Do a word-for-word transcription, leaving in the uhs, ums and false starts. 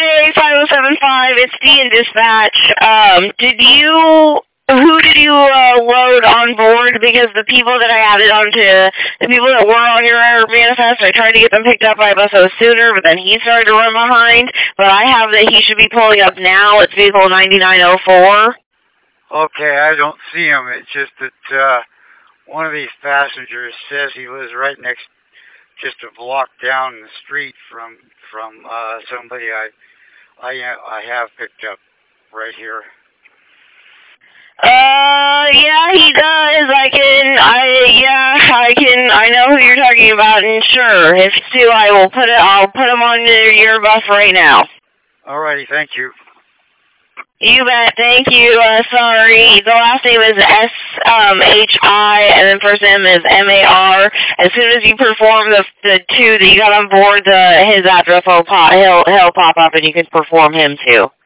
Hey, five oh seven five, it's D in dispatch. Um, did you, who did you uh, load on board? Because the people that I added onto, the people that were on your manifest, I tried to get them picked up by Busso sooner, but then he started to run behind. But I have that he should be pulling up now. It's vehicle ninety-nine oh four. Okay, I don't see him. It's just that uh, one of these passengers says he lives right next, just a block down the street from from uh, somebody I I I have picked up right here. Uh, yeah, he does. I can, I, yeah, I can, I know who you're talking about, and sure, if Stu, I will put it, I'll put him on your bus right now. Alrighty, thank you. You bet, thank you, uh, sorry. The last name is S, um, H I, and then first name is M A R. As soon as you perform the, the two that you got on board, the, his address will pop, he'll, he'll pop up and you can perform him too.